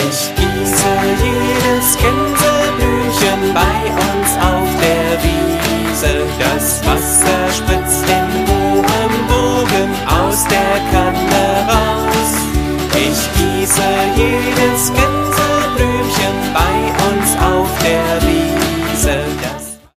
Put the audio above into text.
Ich gieße jedes Gänseblümchen bei uns auf der Wiese. Das Wasser spritzt in hohem Bogen aus der Kanne raus. Ich gieße jedes Gänseblümchen